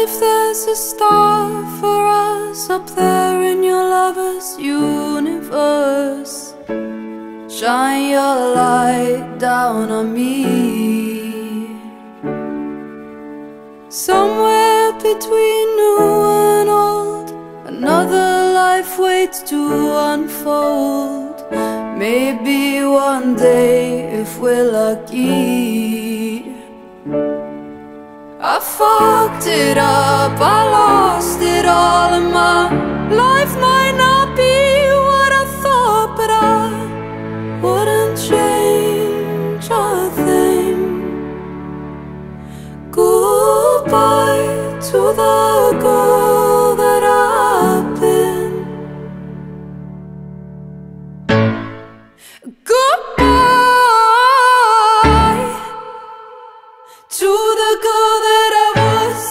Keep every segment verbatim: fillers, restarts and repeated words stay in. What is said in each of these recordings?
if there's a star for us up there in your lover's universe, shine your light down on me. Somewhere between new and old, another life waits to unfold. Maybe one day, if we're lucky. I fucked it up, I lost it all, and my life might not be what I thought, but I wouldn't change a thing. Goodbye to the girl that I've been. Goodbye to the girl that I was.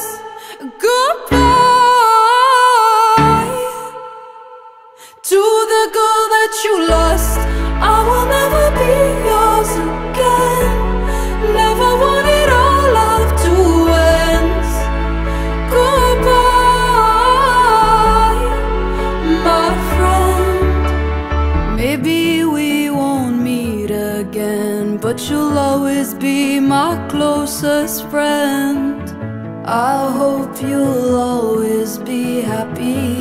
Goodbye to the girl that you lost. I will never be yours again. Never wanted our love to end. Goodbye, my friend. Maybe we won't meet again, but you'll always be my closest friend. I hope you'll always be happy.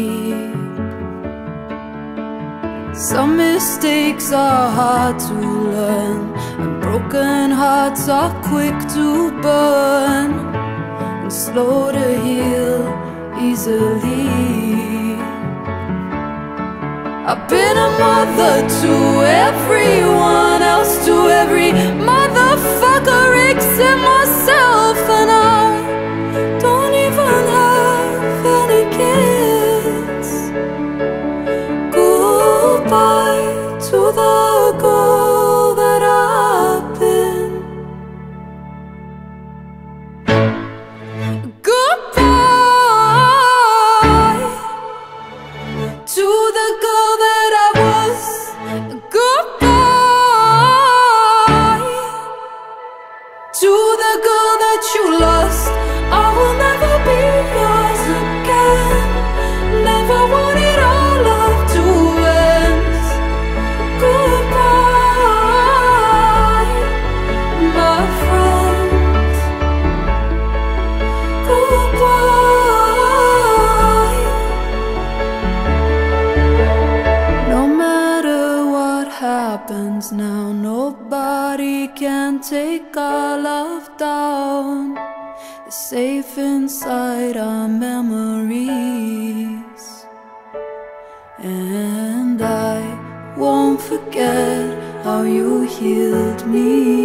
Some mistakes are hard to learn, and broken hearts are quick to burn and slow to heal easily. I've been a mother to everyone else, to every motherfucker except myself, and I don't even have any kids. Goodbye to the girl that I've been. Goodbye to the girl that I was. Goodbye to the girl that you lost. I will never be yours again. Never wanted our love to end. Goodbye, my friend. Goodbye. No matter what happens now, nobody can take our love down. It's safe inside our memories, and I won't forget how you healed me.